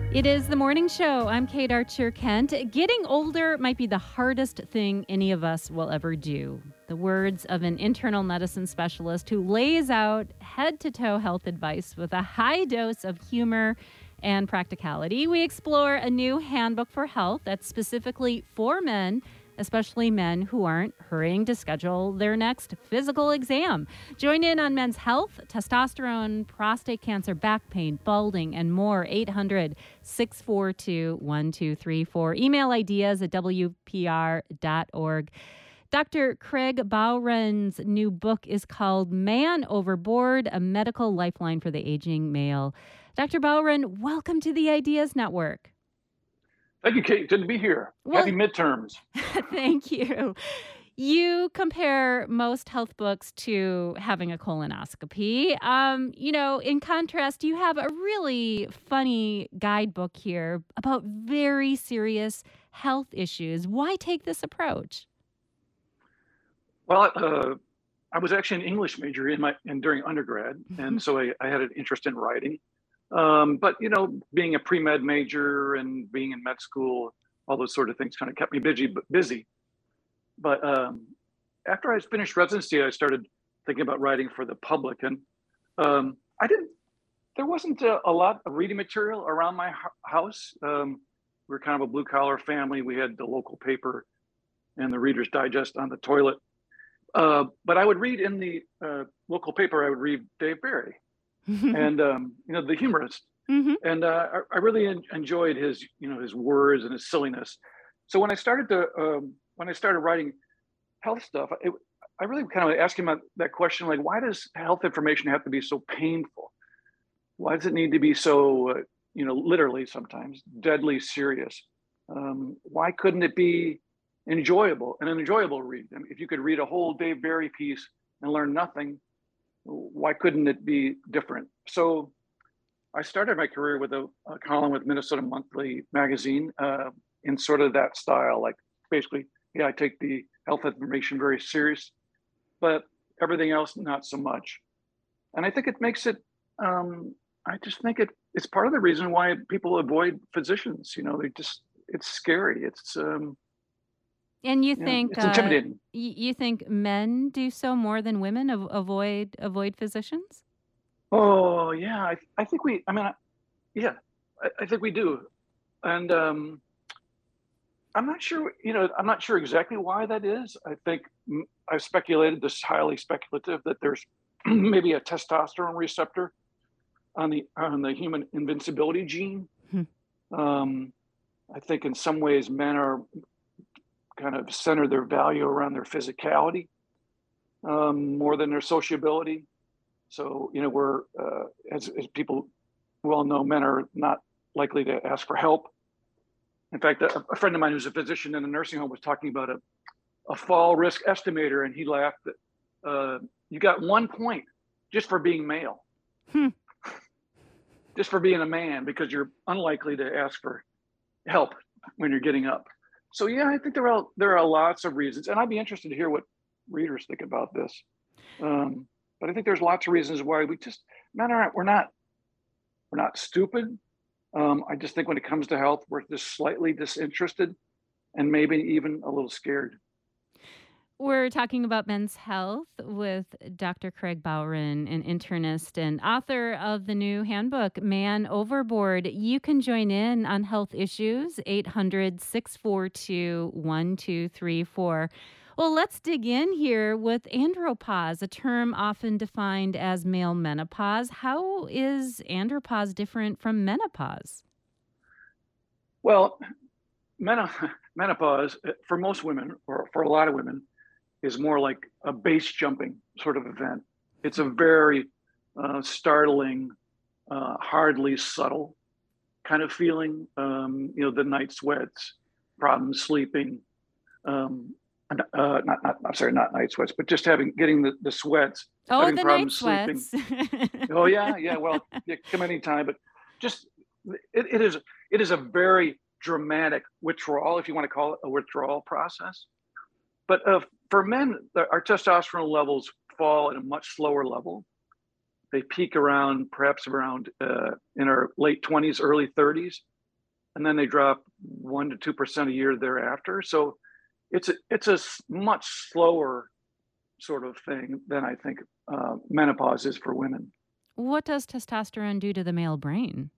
It is the morning show. I'm Kate Archer Kent. Getting older might be the hardest thing any of us will ever do. The words of an internal medicine specialist who lays out head-to-toe health advice with a high dose of humor and practicality. We explore a new handbook for health that's specifically for men, especially men who aren't hurrying to schedule their next physical exam. Join in on men's health, testosterone, prostate cancer, back pain, balding, and more. 800-642-1234. Email ideas at WPR.org. Dr. Craig Bowron's new book is called Man Overboard, a medical lifeline for the aging male. Dr. Bowron, welcome to the Ideas Network. Thank you, Kate. Good to be here. Happy midterms. Thank you. You compare most health books to having a colonoscopy. In contrast, you have a really funny guidebook here about very serious health issues. Why take this approach? Well, I was actually an English major during undergrad, and so I had an interest in writing. But being a pre-med major and being in med school, all those sort of things kind of kept me busy. But after I finished residency, I started thinking about writing for the public, and there wasn't a lot of reading material around my house. We were kind of a blue collar family. We had the local paper and the Reader's Digest on the toilet. But I would read in the local paper, I would read Dave Barry. And the humorist, and I really enjoyed his words and his silliness. So when I started writing health stuff, I really kind of asked him that question, like, why does health information have to be so painful? Why does it need to be so literally sometimes deadly serious? Why couldn't it be an enjoyable read? I mean, if you could read a whole Dave Barry piece and learn nothing, why couldn't it be different? So I started my career with a column with Minnesota Monthly magazine in sort of that style. Like, basically, I take the health information very serious, but everything else, not so much. And I think it makes it, I just think it's part of the reason why people avoid physicians. It's scary. And you think it's intimidating. You think men do so more than women avoid physicians? Oh yeah, I think we. I mean, I think we do, and I'm not sure. I'm not sure exactly why that is. I think I've speculated. This is highly speculative, that there's maybe a testosterone receptor on the human invincibility gene. I think in some ways men are kind of center their value around their physicality more than their sociability. So, we're, as people well know, men are not likely to ask for help. In fact, a friend of mine who's a physician in a nursing home was talking about a fall risk estimator, and he laughed that you got 1 point just for being male, just for being a man, because you're unlikely to ask for help when you're getting up. So yeah, I think there are lots of reasons, and I'd be interested to hear what readers think about this. But I think there's lots of reasons why we're not stupid. I just think when it comes to health, we're just slightly disinterested and maybe even a little scared. We're talking about men's health with Dr. Craig Bowron, an internist and author of the new handbook, Man Overboard. You can join in on health issues, 800-642-1234. Well, let's dig in here with andropause, a term often defined as male menopause. How is andropause different from menopause? Well, menopause, for most women, or for a lot of women, is more like a base jumping sort of event. It's a very startling, hardly subtle kind of feeling. The night sweats, problems sleeping. Not night sweats, but just getting the sweats. Oh, the night sweats. Oh yeah. Well, come anytime, but just it is a very dramatic withdrawal, if you want to call it a withdrawal process. But for men, our testosterone levels fall at a much slower level. They peak perhaps around in our late 20s, early 30s. and then they drop 1 to 2% a year thereafter. So it's a much slower sort of thing than I think menopause is for women. What does testosterone do to the male brain?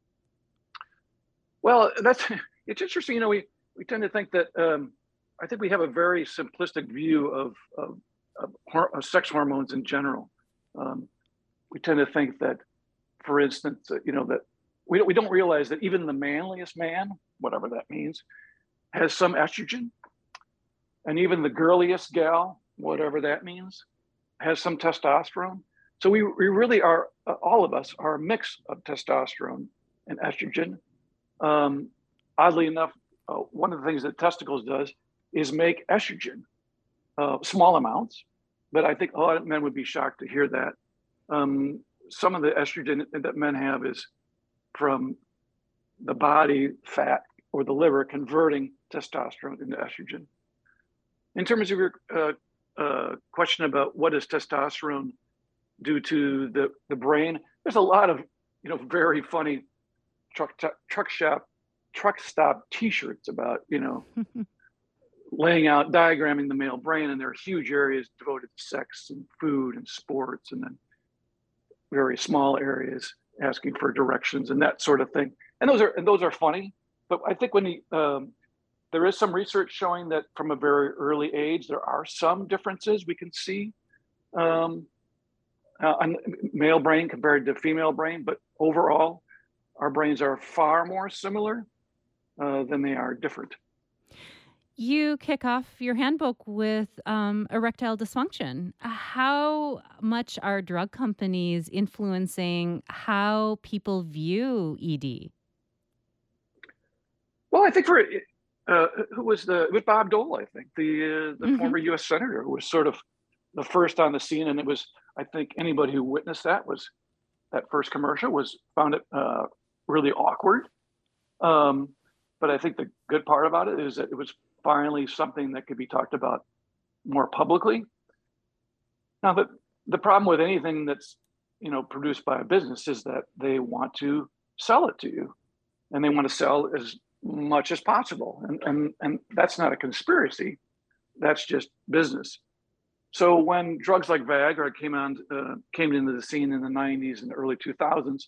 Well, it's interesting. We tend to think that I think we have a very simplistic view of sex hormones in general. We tend to think that, for instance, that we don't realize that even the manliest man, whatever that means, has some estrogen, and even the girliest gal, whatever that means, has some testosterone. So we really are, all of us are a mix of testosterone and estrogen. Oddly enough, one of the things that testicles does is make estrogen, small amounts, but I think a lot of men would be shocked to hear that. Some of the estrogen that men have is from the body fat or the liver converting testosterone into estrogen. In terms of your question about what does testosterone do to the brain, there's a lot of very funny truck stop T-shirts about laying out, diagramming the male brain, and there are huge areas devoted to sex and food and sports, and then very small areas asking for directions and that sort of thing. And those are funny, but I think when there is some research showing that from a very early age there are some differences we can see on male brain compared to female brain, but overall our brains are far more similar than they are different. You kick off your handbook with erectile dysfunction. How much are drug companies influencing how people view ED? Well, I think who was it was Bob Dole, I think, the former U.S. senator, who was sort of the first on the scene, and it was, I think, anybody who witnessed that first commercial found it really awkward. But I think the good part about it is that it was finally something that could be talked about more publicly. Now, the problem with anything that's produced by a business is that they want to sell it to you, and they want to sell as much as possible, and that's not a conspiracy. That's just business. So when drugs like Viagra came into the scene in the 90s and the early 2000s,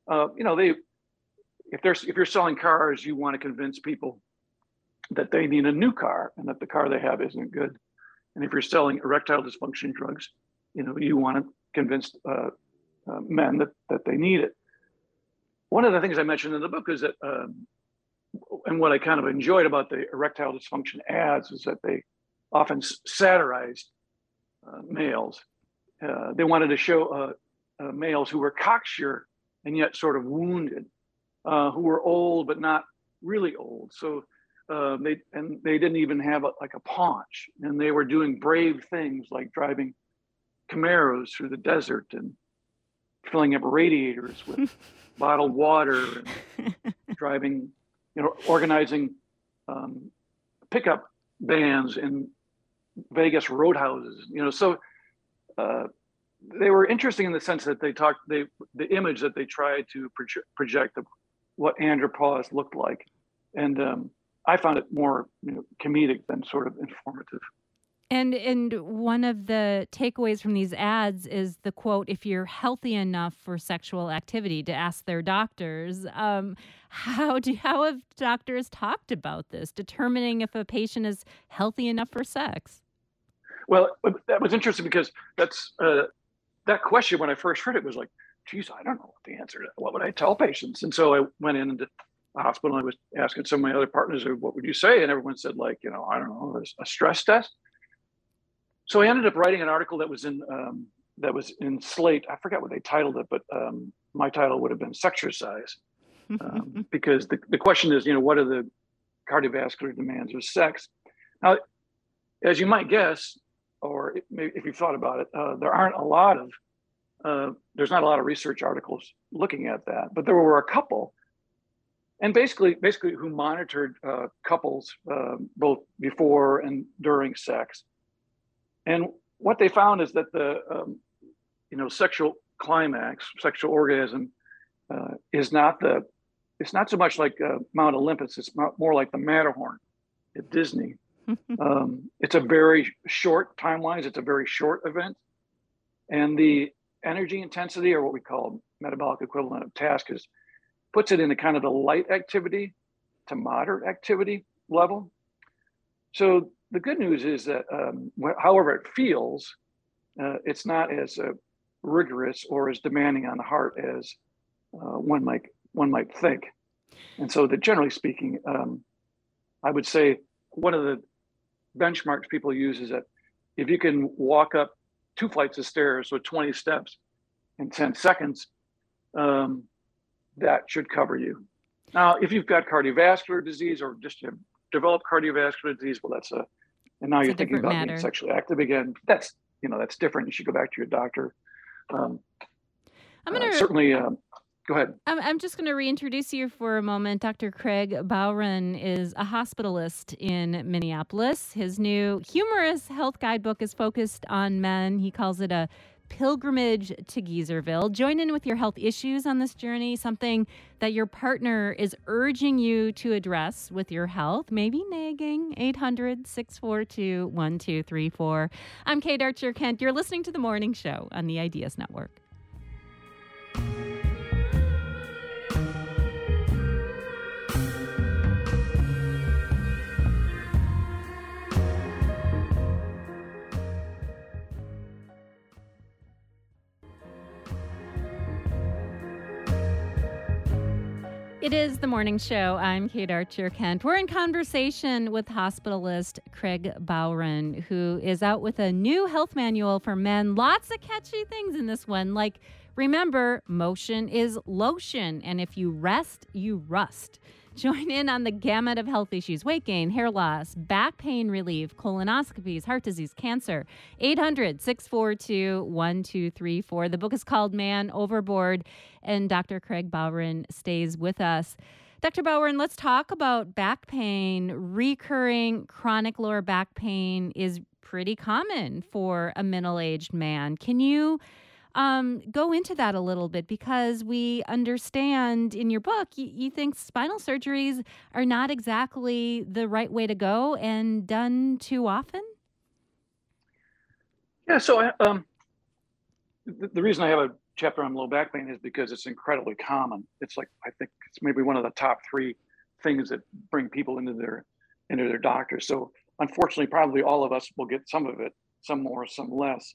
if you're selling cars, you want to convince people that they need a new car and that the car they have isn't good. And if you're selling erectile dysfunction drugs, you want to convince men that they need it. One of the things I mentioned in the book is that, and what I kind of enjoyed about the erectile dysfunction ads is that they often satirized males. They wanted to show males who were cocksure and yet sort of wounded, who were old but not really old. So they didn't even have a paunch, and they were doing brave things like driving Camaros through the desert and filling up radiators with bottled water, and driving, organizing pickup bands in Vegas roadhouses. So they were interesting in the sense that the image that they tried to project of what andropause looked like, and I found it more comedic than sort of informative. And one of the takeaways from these ads is the quote, "If you're healthy enough for sexual activity," to ask their doctors. How have doctors talked about this, determining if a patient is healthy enough for sex? Well, that was interesting because that's that question, when I first heard it, was like, geez, I don't know what the answer is. What would I tell patients? And so I went into the hospital and I was asking some of my other partners, what would you say? And everyone said, I don't know, a stress test. So I ended up writing an article that was in Slate. I forgot what they titled it, but my title would have been Sexercise, because the question is, what are the cardiovascular demands of sex? Now, as you might guess, or maybe if you've thought about it, there's not a lot of research articles looking at that, but there were a couple, and basically who monitored couples both before and during sex. And what they found is that the sexual climax, sexual orgasm, is not the it's not so much like Mount Olympus. It's more like the Matterhorn at Disney. It's a very short timelines. It's a very short event, and the energy intensity, or what we call metabolic equivalent of task, puts it in a kind of the light activity to moderate activity level. So the good news is that, however it feels, it's not as rigorous or as demanding on the heart as one might think. And so, generally speaking, I would say one of the benchmarks people use is that if you can walk up 2 flights of stairs with 20 steps in 10 seconds, that should cover you. Now, if you've got cardiovascular disease or just developed cardiovascular disease, well, and now you're thinking about being sexually active again. That's different. You should go back to your doctor. I'm gonna certainly. Go ahead. I'm just going to reintroduce you for a moment. Dr. Craig Bowron is a hospitalist in Minneapolis. His new humorous health guidebook is focused on men. He calls it a pilgrimage to Geezerville. Join in with your health issues on this journey, something that your partner is urging you to address with your health, maybe nagging. 800-642-1234. I'm Kate Archer-Kent. You're listening to The Morning Show on the Ideas Network. It is The Morning Show. I'm Kate Archer-Kent. We're in conversation with hospitalist Craig Bowron, who is out with a new health manual for men. Lots of catchy things in this one, like, remember, motion is lotion, and if you rest, you rust. Join in on the gamut of health issues: weight gain, hair loss, back pain relief, colonoscopies, heart disease, cancer. 800-642-1234. The book is called Man Overboard, and Dr. Craig Bowron stays with us. Dr. Bowron, let's talk about back pain. Recurring chronic lower back pain is pretty common for a middle-aged man. Can you go into that a little bit? Because we understand in your book, you think spinal surgeries are not exactly the right way to go and done too often? Yeah, so the reason I have a chapter on low back pain is because it's incredibly common. It's like, I think it's maybe one of the top 3 things that bring people into their doctors. So unfortunately, probably all of us will get some of it, some more, some less.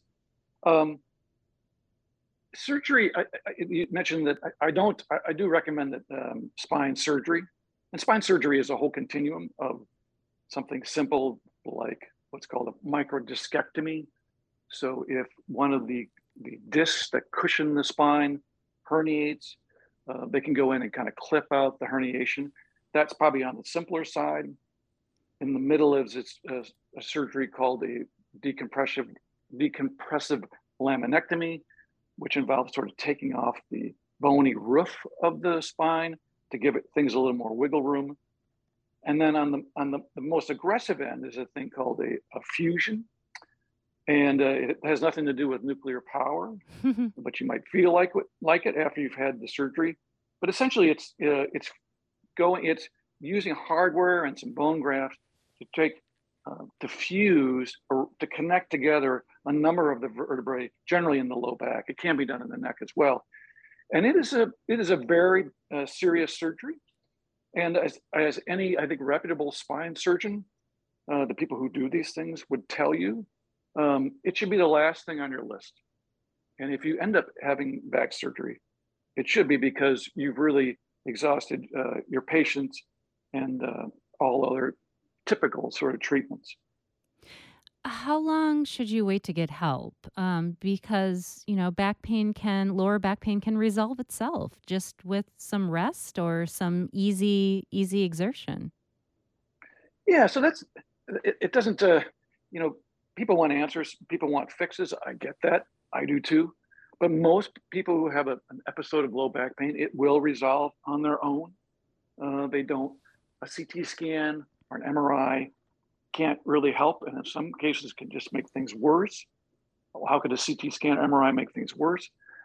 Surgery, you mentioned that I do recommend that spine surgery. And spine surgery is a whole continuum of something simple like what's called a microdiscectomy. So if one of the discs that cushion the spine herniates, they can go in and kind of clip out the herniation. That's probably on the simpler side. In the middle is a surgery called a decompressive laminectomy, which involves sort of taking off the bony roof of the spine to give things a little more wiggle room. And then on the most aggressive end is a thing called a fusion. And it has nothing to do with nuclear power, but you might feel like it after you've had the surgery. But essentially, it's using hardware and some bone grafts to fuse or to connect together a number of the vertebrae, generally in the low back. It can be done in the neck as well. And it is a very serious surgery. And as any, I think, reputable spine surgeon, the people who do these things would tell you, it should be the last thing on your list. And if you end up having back surgery, it should be because you've really exhausted your patience and all other typical sort of treatments. How long should you wait to get help? Because, lower back pain can resolve itself just with some rest or some easy exertion. Yeah, so it doesn't, people want answers, people want fixes. I get that. I do too. But most people who have an episode of low back pain, it will resolve on their own. They don't, a CT scan or an MRI can't really help, and in some cases can just make things worse. Well, how could a CT scan or MRI make things worse?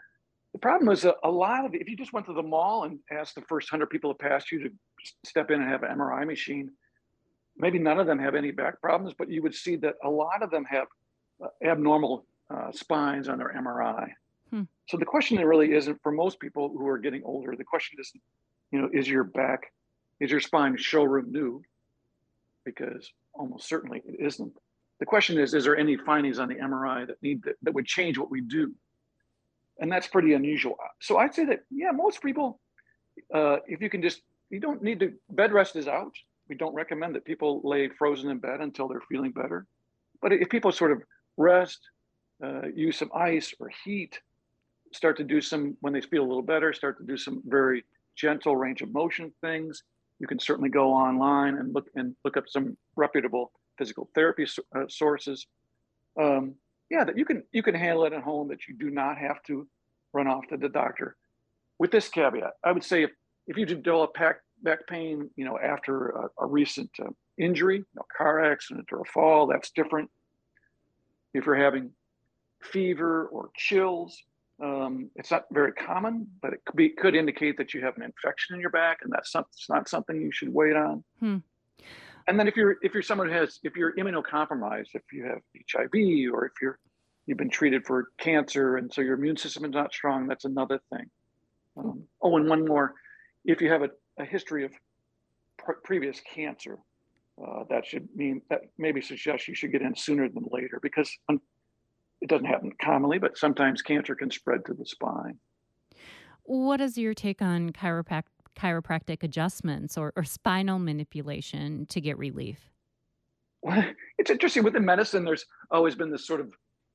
The problem is a lot of, if you just went to the mall and asked the first 100 people that passed you to step in and have an MRI machine, maybe none of them have any back problems, but you would see that a lot of them have abnormal spines on their MRI. Hmm. So the question there really isn't, for most people who are getting older, the question isn't, is your spine showroom new? Because almost certainly it isn't. The question is there any findings on the MRI that would change what we do? And that's pretty unusual. So I'd say that, yeah, most people, if you don't need to, bed rest is out. We don't recommend that people lay frozen in bed until they're feeling better. But if people sort of rest, use some ice or heat, start to do some, when they feel a little better, start to do some very gentle range of motion things. You can certainly go online and look up some reputable physical therapy sources. Yeah, that you can handle it at home, that you do not have to run off to the doctor. With this caveat, I would say if you develop back pain, after a recent injury, car accident or a fall, that's different. If you're having fever or chills, it's not very common, but it could indicate that you have an infection in your back, and that's not something you should wait on. And then if you're someone if you're immunocompromised, if you have HIV, or if you've been treated for cancer and so your immune system is not strong, that's another thing. And one more, if you have a history of previous cancer, that maybe suggests you should get in sooner than later, because it doesn't happen commonly, but sometimes cancer can spread to the spine. What is your take on chiropractic adjustments or spinal manipulation to get relief? Well, it's interesting. Within medicine, there's always been this sort of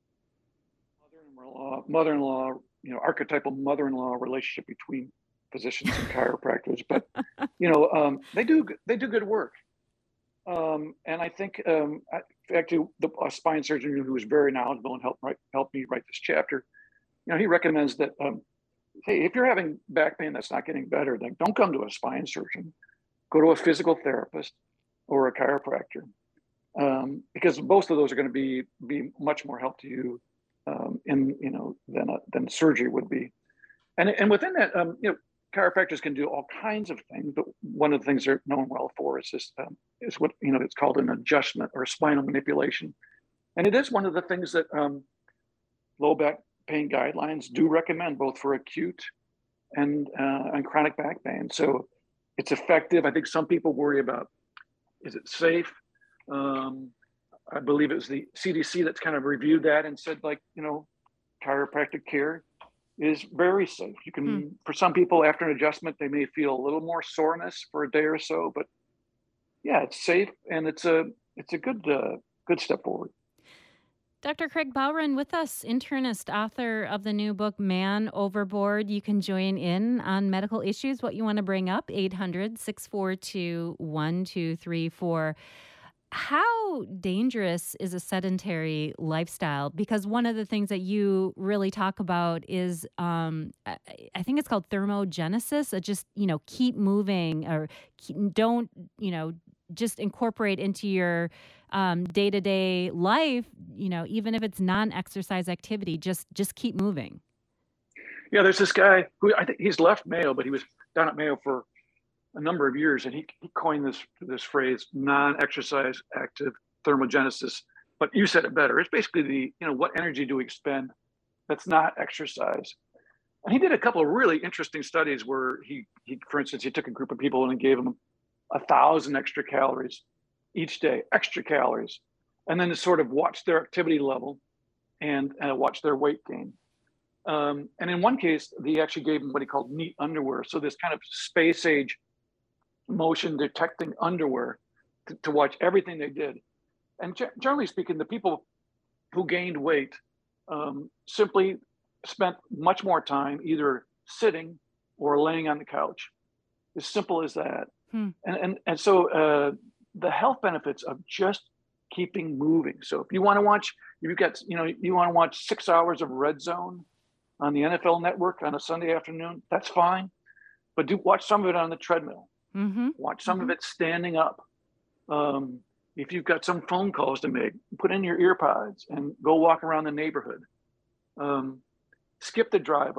mother-in-law, archetypal mother-in-law relationship between physicians and chiropractors. But they do good work. And I think, actually, a spine surgeon who was very knowledgeable and helped me write this chapter, he recommends that, hey, if you're having back pain that's not getting better, then don't come to a spine surgeon. Go to a physical therapist or a chiropractor, because both of those are going to be much more help to you than surgery would be. And within that, chiropractors can do all kinds of things, but one of the things they're known well for is what it's called an adjustment or spinal manipulation, and it is one of the things that low back pain guidelines do recommend, both for acute and chronic back pain. So it's effective. I think some people worry about, is it safe? I believe it was the CDC that's kind of reviewed that and said, chiropractic care is very safe. You can, for some people after an adjustment, they may feel a little more soreness for a day or so, but yeah, it's safe and it's a good step forward. Dr. Craig Bowron with us, internist, author of the new book, Man Overboard. You can join in on medical issues, what you want to bring up, 800-642-1234. How dangerous is a sedentary lifestyle? Because one of the things that you really talk about is, I think it's called thermogenesis. Just, keep moving, or don't, just incorporate into your day-to-day life, even if it's non-exercise activity, just keep moving. Yeah, there's this guy who I think he's left Mayo, but he was down at Mayo for a number of years, and he coined this phrase, non-exercise active thermogenesis. But you said it better. It's basically what energy do we expend that's not exercise? And he did a couple of really interesting studies where he for instance, he took a group of people and he gave them 1,000 extra calories each day, extra calories, and then to sort of watch their activity level and watch their weight gain. And in one case, he actually gave them what he called neat underwear. So this kind of space age motion detecting underwear to watch everything they did. And generally speaking, the people who gained weight simply spent much more time either sitting or laying on the couch. As simple as that. And so the health benefits of just keeping moving. So if you want to watch, you want to watch 6 hours of Red Zone on the NFL Network on a Sunday afternoon, that's fine. But watch some of it on the treadmill. Watch some of it standing up. If you've got some phone calls to make, put in your ear pods and go walk around the neighborhood. Skip the drive up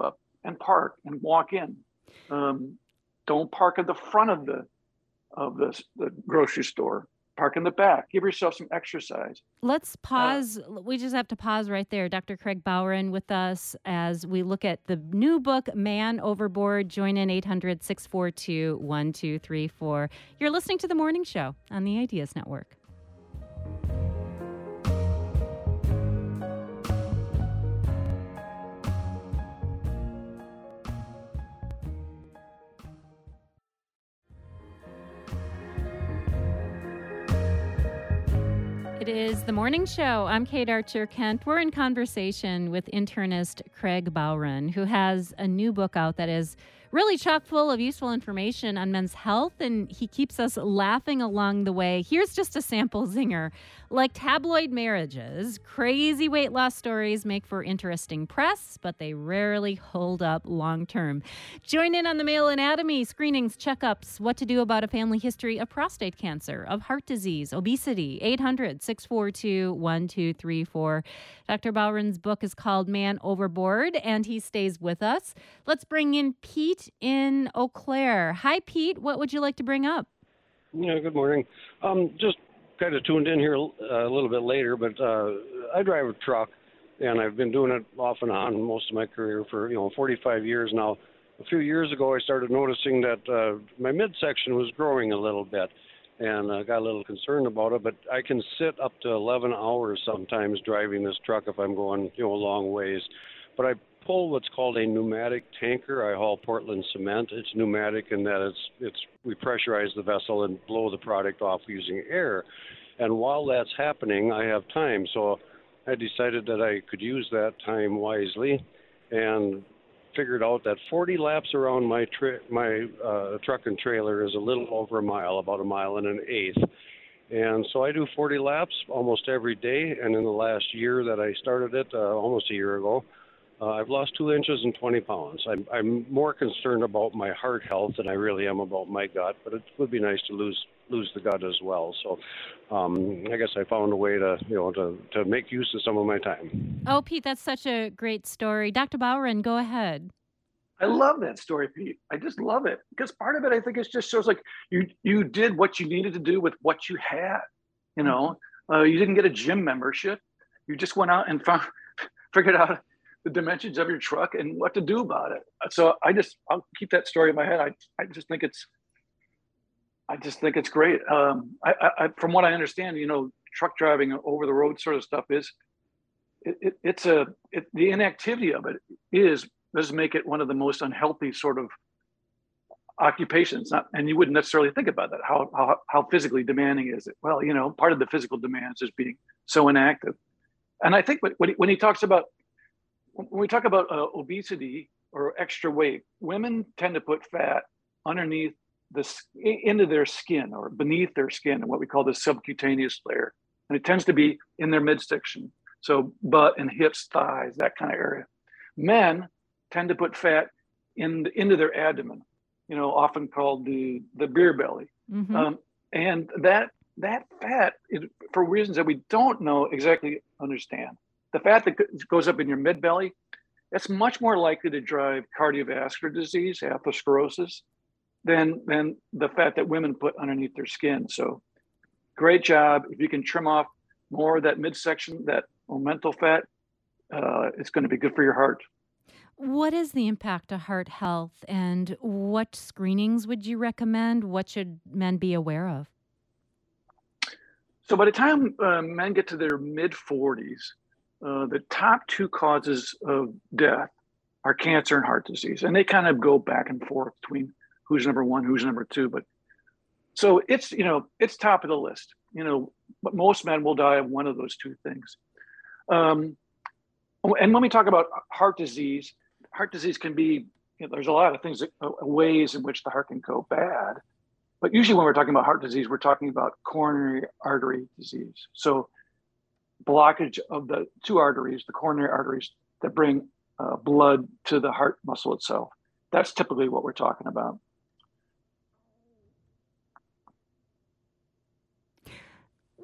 and park and walk in. Don't park at the front of the grocery store. Park in the back. Give yourself some exercise. Let's pause. We just have to pause right there. Dr. Craig Bowron with us as we look at the new book, Man Overboard. Join in 800-642-1234. You're listening to The Morning Show on the Ideas Network. It is The Morning Show. I'm Kate Archer-Kent. We're in conversation with internist Craig Bowron, who has a new book out that is really chock full of useful information on men's health, and he keeps us laughing along the way. Here's just a sample zinger. Like tabloid marriages, crazy weight loss stories make for interesting press, but they rarely hold up long term. Join in on the male anatomy, screenings, checkups, what to do about a family history of prostate cancer, of heart disease, obesity. 800-642-1234. Dr. Bowron's book is called Man Overboard, and he stays with us. Let's bring in Pete in Eau Claire. Hi, Pete. What would you like to bring up? Yeah, good morning. Just kind of tuned in here a little bit later, but I drive a truck, and I've been doing it off and on most of my career for 45 years now. A few years ago, I started noticing that my midsection was growing a little bit, and I got a little concerned about it. But I can sit up to 11 hours sometimes driving this truck if I'm going a long ways. But I pull what's called a pneumatic tanker. I haul Portland cement. It's pneumatic in that we pressurize the vessel and blow the product off using air. And while that's happening, I have time. So I decided that I could use that time wisely and figured out that 40 laps around my truck and trailer is a little over a mile, about 1.1 miles. And so I do 40 laps almost every day. And in the last year that I started it, almost a year ago, I've lost 2 inches and 20 pounds. I'm more concerned about my heart health than I really am about my gut, but it would be nice to lose the gut as well. So I guess I found a way to make use of some of my time. Oh, Pete, that's such a great story. Dr. Bowron, go ahead. I love that story, Pete. I just love it because part of it, I think, it just shows like you did what you needed to do with what you had. You didn't get a gym membership. You just went out and figured out the dimensions of your truck and what to do about it. So I'll keep that story in my head. I just think it's great. I from what I understand, truck driving over the road sort of stuff is the inactivity of it does make it one of the most unhealthy sort of occupations. And you wouldn't necessarily think about that. How physically demanding is it? Well, part of the physical demands is being so inactive. And I think when he talks about when we talk about obesity or extra weight, women tend to put fat underneath into their skin or beneath their skin, and what we call the subcutaneous layer. And it tends to be in their midsection. So butt and hips, thighs, that kind of area. Men tend to put fat into their abdomen, often called the beer belly. Mm-hmm. And that fat, for reasons that we don't understand, the fat that goes up in your mid-belly, that's much more likely to drive cardiovascular disease, atherosclerosis, than the fat that women put underneath their skin. So great job. If you can trim off more of that midsection, that omental fat, it's going to be good for your heart. What is the impact of heart health, and what screenings would you recommend? What should men be aware of? So by the time men get to their mid-40s, the top 2 causes of death are cancer and heart disease. And they kind of go back and forth between who's number 1, who's number 2. But so it's top of the list, but most men will die of one of those 2 things. And when we talk about heart disease can be, there's a lot of things, ways in which the heart can go bad. But usually when we're talking about heart disease, we're talking about coronary artery disease. So blockage of the 2 arteries, the coronary arteries that bring blood to the heart muscle itself. That's typically what we're talking about.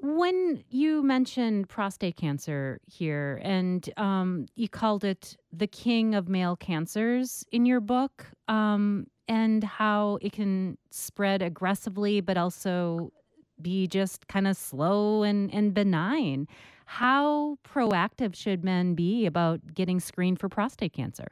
When you mentioned prostate cancer here, and you called it the king of male cancers in your book, and how it can spread aggressively, but also be just kind of slow and benign. How proactive should men be about getting screened for prostate cancer?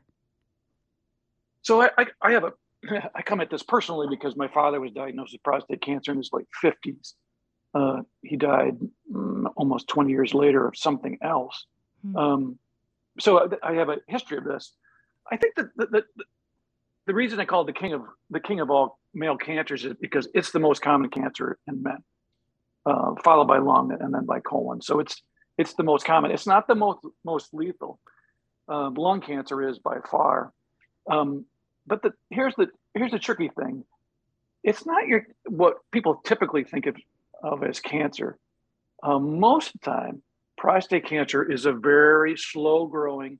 So I have a I come at this personally because my father was diagnosed with prostate cancer in his late 50s. He died almost 20 years later of something else. Hmm. So I have a history of this. I think that the reason I call it the king of all male cancers is because it's the most common cancer in men, followed by lung and then by colon. So it's the most common. It's not the most lethal. Lung cancer is by far. But here's the tricky thing. It's not what people typically think of as cancer. Most of the time, prostate cancer is a very slow growing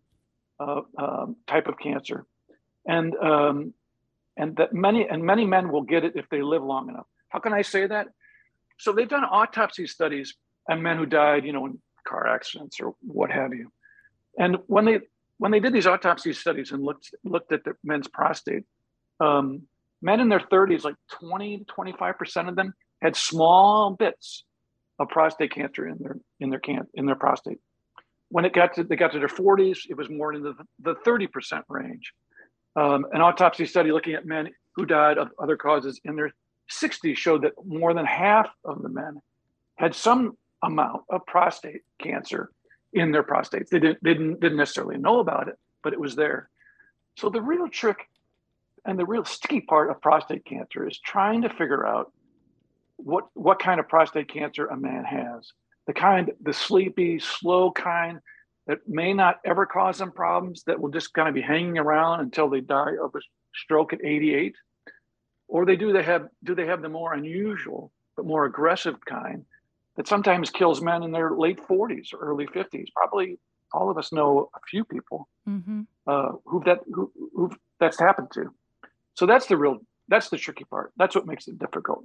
type of cancer, and that many men will get it if they live long enough. How can I say that? So they've done autopsy studies on men who died, in car accidents or what have you. And when they did these autopsy studies and looked at the men's prostate, men in their 30s, like 20 to 25% of them had small bits of prostate cancer in their prostate. When they got to their 40s, it was more in the 30% range. An autopsy study looking at men who died of other causes in their 60s showed that more than half of the men had some amount of prostate cancer in their prostates. They didn't necessarily know about it, but it was there. So the real trick and the real sticky part of prostate cancer is trying to figure out what kind of prostate cancer a man has. The sleepy, slow kind that may not ever cause them problems, that will just kind of be hanging around until they die of a stroke at 88, or do they have the more unusual but more aggressive kind that sometimes kills men in their late 40s or early 50s. Probably all of us know a few people who that's happened to. So that's the tricky part. That's what makes it difficult.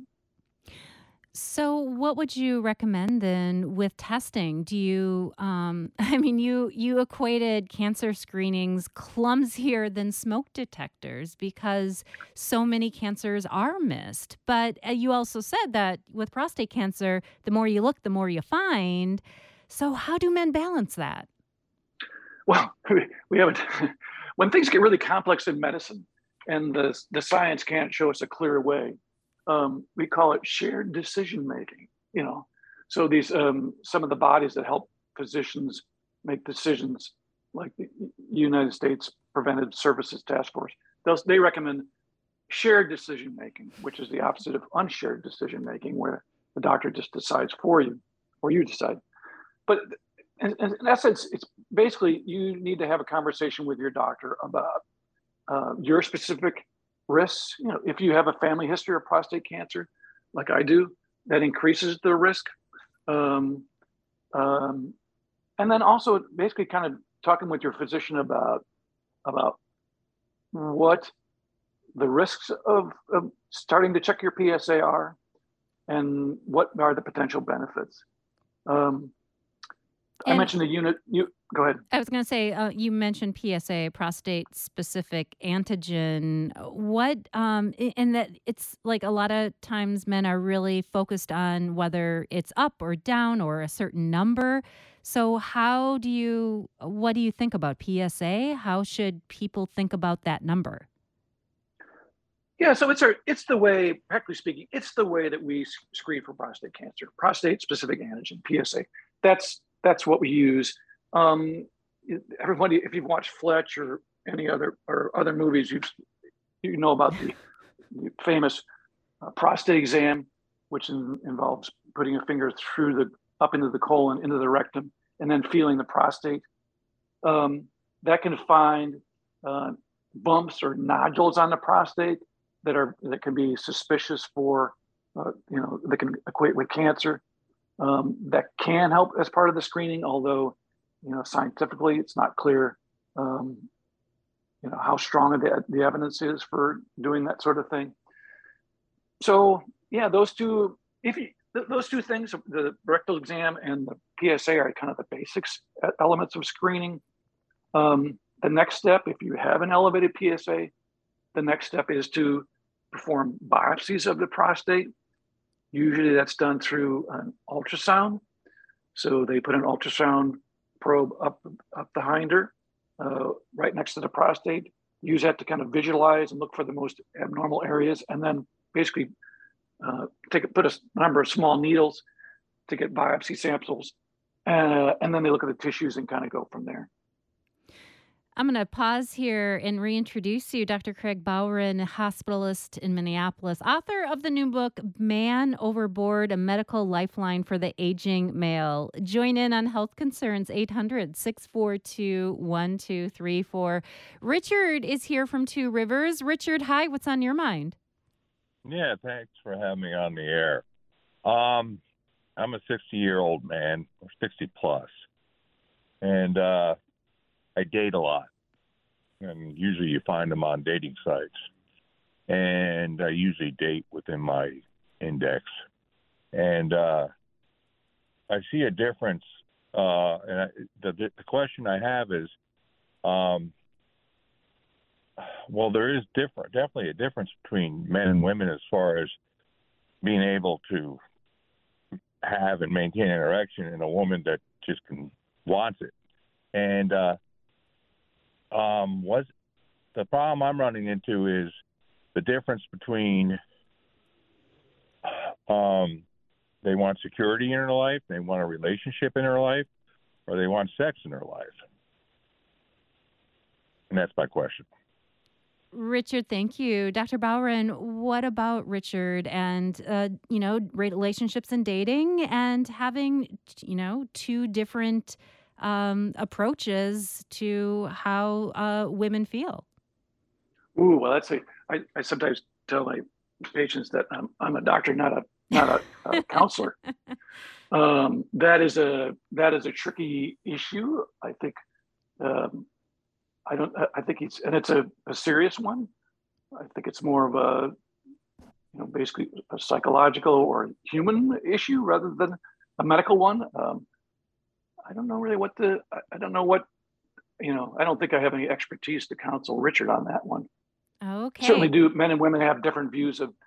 So, what would you recommend then with testing? Do you, you equated cancer screenings clumsier than smoke detectors because so many cancers are missed. But you also said that with prostate cancer, the more you look, the more you find. So, how do men balance that? Well, we haven't. When things get really complex in medicine and the science can't show us a clear way, we call it shared decision making. So these some of the bodies that help physicians make decisions, like the United States Preventive Services Task Force, they recommend shared decision making, which is the opposite of unshared decision making, where the doctor just decides for you, or you decide. But in essence, it's basically you need to have a conversation with your doctor about your specific risks. If you have a family history of prostate cancer, like I do, that increases the risk. And then also basically kind of talking with your physician about what the risks of starting to check your PSA are and what are the potential benefits. I mentioned the unit. You go ahead. I was going to say, you mentioned PSA, prostate-specific antigen. And that it's like a lot of times men are really focused on whether it's up or down or a certain number. So what do you think about PSA? How should people think about that number? Yeah, so it's the way, practically speaking, it's the way that we screen for prostate cancer, prostate-specific antigen, PSA. That's what we use. Everybody, if you've watched Fletch or any other movies, you know about the famous prostate exam, which involves putting a finger up into the colon, into the rectum, and then feeling the prostate. That can find bumps or nodules on the prostate that can be suspicious for, that can equate with cancer. That can help as part of the screening, although, scientifically it's not clear, how strong the evidence is for doing that sort of thing. So yeah, those two. those two things, the rectal exam and the PSA, are kind of the basics elements of screening. The next step, if you have an elevated PSA, the next step is to perform biopsies of the prostate. Usually that's done through an ultrasound. So they put an ultrasound probe up the hinder, right next to the prostate. Use that to kind of visualize and look for the most abnormal areas, and then basically put a number of small needles to get biopsy samples, and then they look at the tissues and kind of go from there. I'm going to pause here and reintroduce you, Dr. Craig Bowron, hospitalist in Minneapolis, author of the new book, Man Overboard, A Medical Lifeline for the Aging Male. Join in on health concerns, 800-642-1234. Richard is here from Two Rivers. Richard, hi, what's on your mind? Yeah, thanks for having me on the air. I'm a 60-year-old man, or 60 plus, and I date a lot, and usually you find them on dating sites. And I usually date within my index. And I see a difference. And the question I have is, well, there is definitely a difference between men and women as far as being able to have and maintain an erection in a woman that just wants it. And was the problem I'm running into is the difference between they want security in their life, they want a relationship in their life, or they want sex in their life. And that's my question. Richard, thank you. Dr. Bowron, what about Richard and, relationships and dating and having, two different approaches to how women feel? Ooh, well, I sometimes tell my patients that I'm a doctor, not a counselor. That is a tricky issue. I think it's a serious one. I think it's more of a basically a psychological or human issue rather than a medical one. I don't know really I don't think I have any expertise to counsel Richard on that one. Okay. Certainly do. Men and women have different views of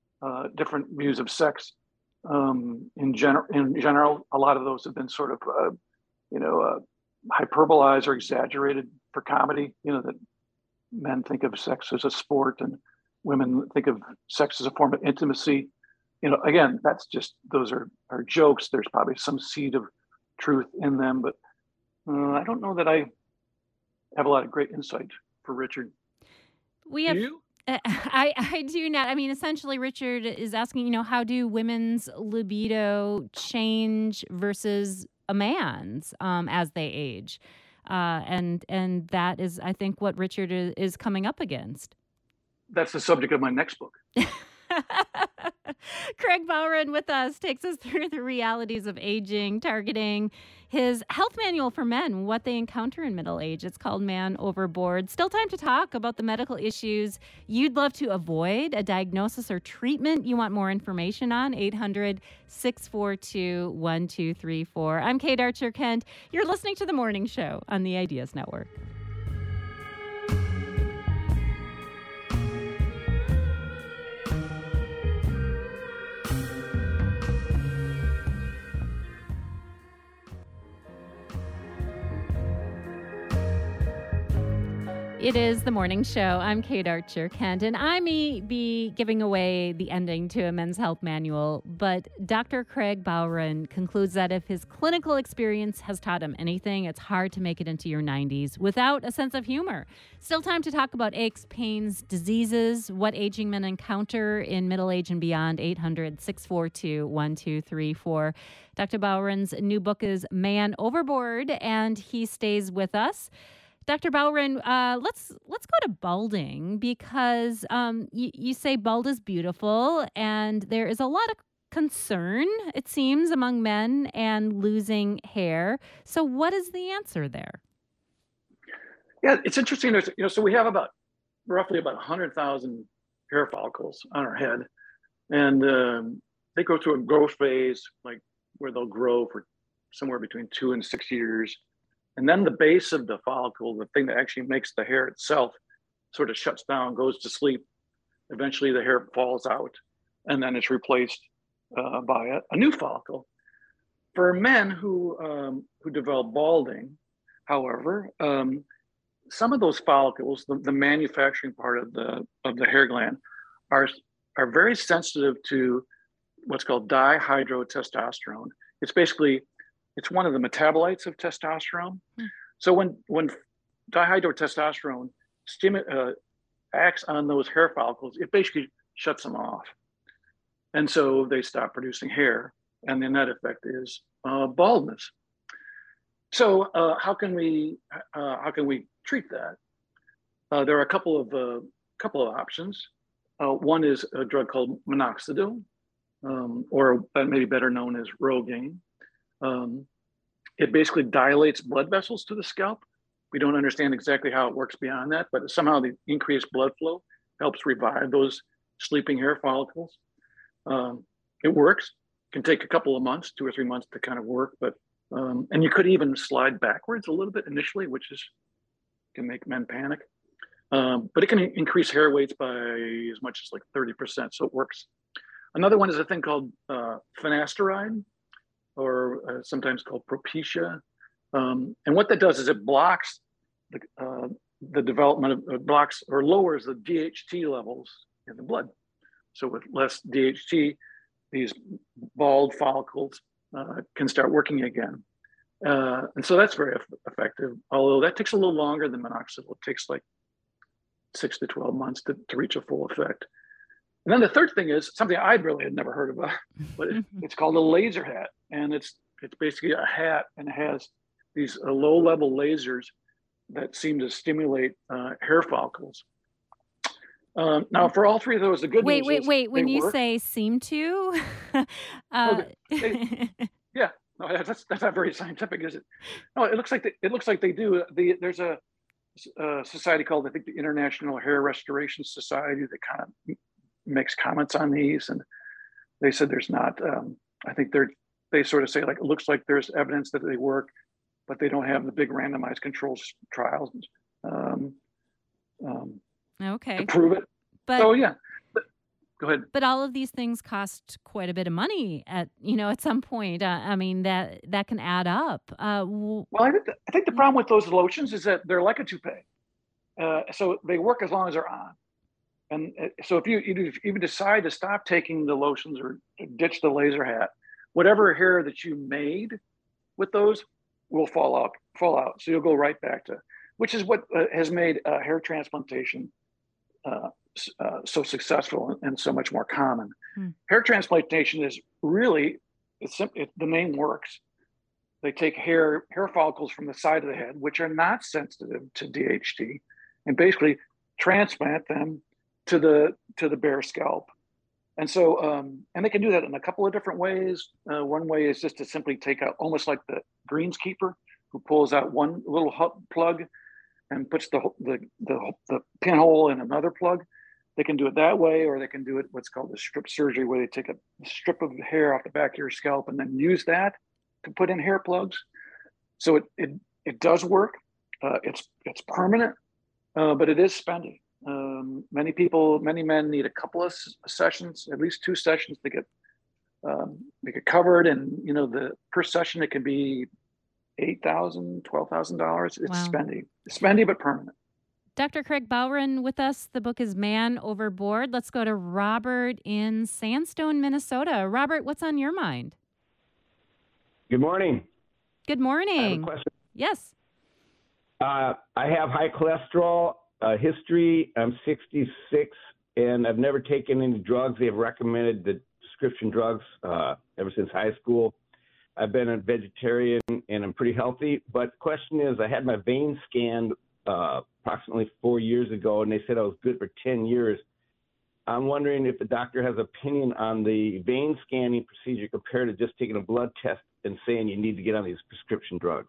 sex. In general, a lot of those have been sort of, hyperbolized or exaggerated for comedy, that men think of sex as a sport and women think of sex as a form of intimacy. Again, those are jokes. There's probably some seed of truth in them, but I don't know that I have a lot of great insight for Richard. Do you? I do not. I mean, essentially, Richard is asking, how do women's libido change versus a man's as they age? And that is, I think, what Richard is coming up against. That's the subject of my next book. Craig Bowron with us takes us through the realities of aging, targeting his health manual for men, what they encounter in middle age. It's called Man Overboard. Still time to talk about the medical issues you'd love to avoid, a diagnosis or treatment you want more information on, 800-642-1234. I'm Kate Archer-Kent. You're listening to The Morning Show on the Ideas Network. It is The Morning Show. I'm Kate Archer-Kent, and I may be giving away the ending to a men's health manual, but Dr. Craig Bowron concludes that if his clinical experience has taught him anything, it's hard to make it into your 90s without a sense of humor. Still time to talk about aches, pains, diseases, what aging men encounter in middle age and beyond, 800-642-1234. Dr. Bowron's new book is Man Overboard, and he stays with us. Dr. Bowron, let's go to balding because you say bald is beautiful, and there is a lot of concern, it seems, among men and losing hair. So what is the answer there? Yeah, it's interesting. So we have roughly about 100,000 hair follicles on our head, and they go through a growth phase, like where they'll grow for somewhere between 2 and 6 years. And then the base of the follicle, the thing that actually makes the hair itself, sort of shuts down, goes to sleep. Eventually the hair falls out, and then it's replaced by a new follicle. For men who develop balding, however, some of those follicles, the manufacturing part of the hair gland, are very sensitive to what's called dihydrotestosterone. It's one of the metabolites of testosterone. So when dihydrotestosterone acts on those hair follicles, it basically shuts them off, and so they stop producing hair, and the net effect is baldness. So how can we treat that? There are a couple of options. One is a drug called minoxidil, or maybe better known as Rogaine. It basically dilates blood vessels to the scalp. We don't understand exactly how it works beyond that, but somehow the increased blood flow helps revive those sleeping hair follicles. It works. It can take a couple of months, 2 or 3 months to kind of work, but and you could even slide backwards a little bit initially, which can make men panic. But it can increase hair weights by as much as like 30%, so it works. Another one is a thing called finasteride, or sometimes called Propecia. And what that does is it blocks the development of blocks or lowers the DHT levels in the blood. So with less DHT, these bald follicles can start working again. And so that's very effective, although that takes a little longer than minoxidil. It takes like 6 to 12 months to reach a full effect. And then the third thing is something I really had never heard about, but it's called a laser hat. And it's basically a hat, and it has these low-level lasers that seem to stimulate hair follicles. Now, for all three of those, the good news is wait. When you work. say seem to, yeah, no, that's not very scientific, is it? No, it looks like they do. There's a society called, I think, the International Hair Restoration Society that kind of makes comments on these, and they said there's not. I think they sort of say, like, it looks like there's evidence that they work, but they don't have the big randomized controls trials okay, to prove it. But so yeah, go ahead. But all of these things cost quite a bit of money at some point. I mean, that can add up. Well, I think the problem with those lotions is that they're like a toupee, so they work as long as they're on. And so if you decide to stop taking the lotions or ditch the laser hat, whatever hair that you made with those will fall out. So you'll go right back to, which is what has made hair transplantation so successful and so much more common. Hair transplantation is really, the name works. They take hair follicles from the side of the head, which are not sensitive to DHT, and basically transplant them to the bare scalp. And so, and they can do that in a couple of different ways. One way is just to simply take out, almost like the greenskeeper who pulls out one little plug and puts the pinhole in another plug. They can do it that way, or they can do it what's called the strip surgery, where they take a strip of hair off the back of your scalp and then use that to put in hair plugs. So it does work. It's permanent, but it is spendy. Many men need a couple of sessions, at least 2 sessions, to get covered. And the per session, it can be $8,000, $12,000. It's Wow. spendy but permanent. Dr. Craig Bowron with us. The book is Man Overboard. Let's go to Robert in Sandstone, Minnesota. Robert, what's on your mind? Good morning. Good I morning. have a question. Yes. I have high cholesterol history. I'm 66, and I've never taken any drugs. They have recommended the prescription drugs ever since high school. I've been a vegetarian, and I'm pretty healthy. But the question is, I had my vein scanned approximately 4 years ago, and they said I was good for 10 years. I'm wondering if the doctor has opinion on the vein scanning procedure compared to just taking a blood test and saying you need to get on these prescription drugs.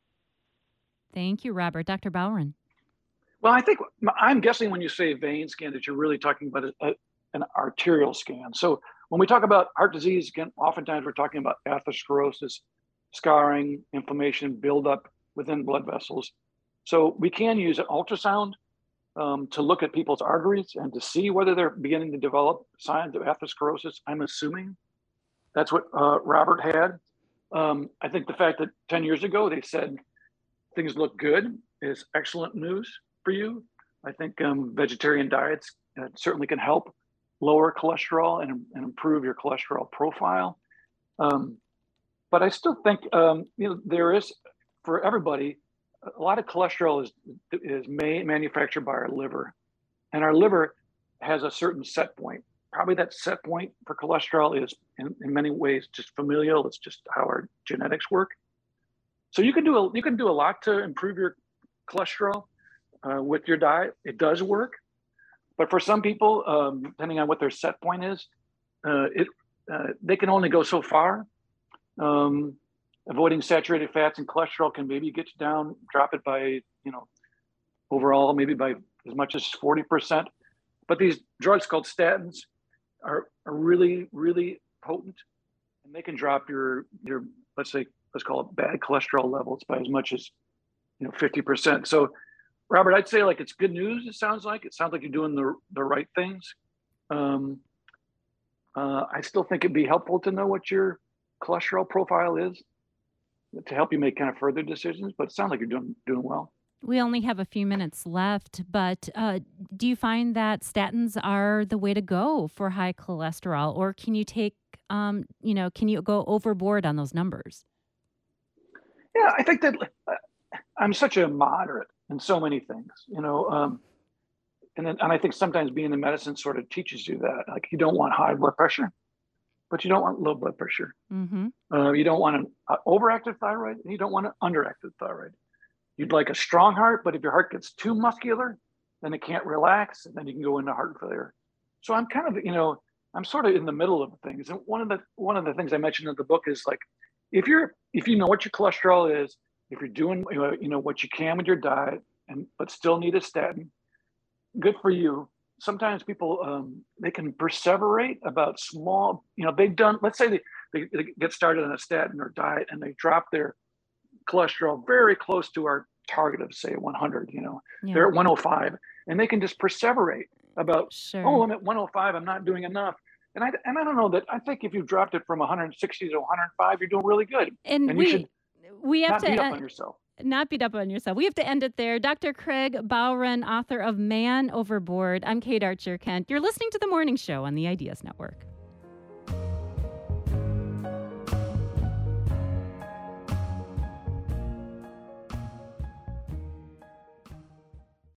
Thank you, Robert. Dr. Bowron. Well, I'm guessing when you say vein scan that you're really talking about an arterial scan. So When we talk about heart disease, again, oftentimes we're talking about atherosclerosis, scarring, inflammation, buildup within blood vessels. So we can use an ultrasound to look at people's arteries and to see whether they're beginning to develop signs of atherosclerosis. I'm assuming that's what Robert had. I think the fact that 10 years ago they said things look good is excellent news for you. I think vegetarian diets certainly can help lower cholesterol and improve your cholesterol profile. But I still think there is, for everybody, a lot of cholesterol is manufactured by our liver, and our liver has a certain set point. Probably that set point for cholesterol is in many ways just familial. It's just how our genetics work. So you can do a lot to improve your cholesterol with your diet. It does work, but for some people, depending on what their set point is, they can only go so far. Avoiding saturated fats and cholesterol can maybe get you down, drop it by, overall, maybe by as much as 40%. But these drugs called statins are really, really potent, and they can drop your let's call it bad cholesterol levels by as much as 50%. So, Robert, I'd say it's good news. It sounds like you're doing the right things. I still think it'd be helpful to know what your cholesterol profile is to help you make kind of further decisions. But it sounds like you're doing well. We only have a few minutes left, but do you find that statins are the way to go for high cholesterol, or can you take, can you go overboard on those numbers? Yeah, I think that I'm such a moderate in so many things, and I think sometimes being in medicine sort of teaches you that, you don't want high blood pressure, but you don't want low blood pressure. Mm-hmm. You don't want an overactive thyroid, and you don't want an underactive thyroid. You'd like a strong heart, but if your heart gets too muscular, then it can't relax, and then you can go into heart failure. So I'm kind of, I'm sort of in the middle of things. And one of the things I mentioned in the book is if you know what your cholesterol is, if you're doing what you can with your diet, but still need a statin, good for you. Sometimes people they can perseverate about small, let's say they get started on a statin or diet and they drop their cholesterol very close to our target of, say, 100. They're at 105, and they can just perseverate about, I'm at 105, I'm not doing enough. And I don't know that. I think if you dropped it from 160 to 105, you're doing really good. And you should we have not to beat up on yourself. Not beat up on yourself. We have to end it there. Dr. Craig Bowron, author of Man Overboard. I'm Kate Archer Kent. You're listening to The Morning Show on the Ideas Network.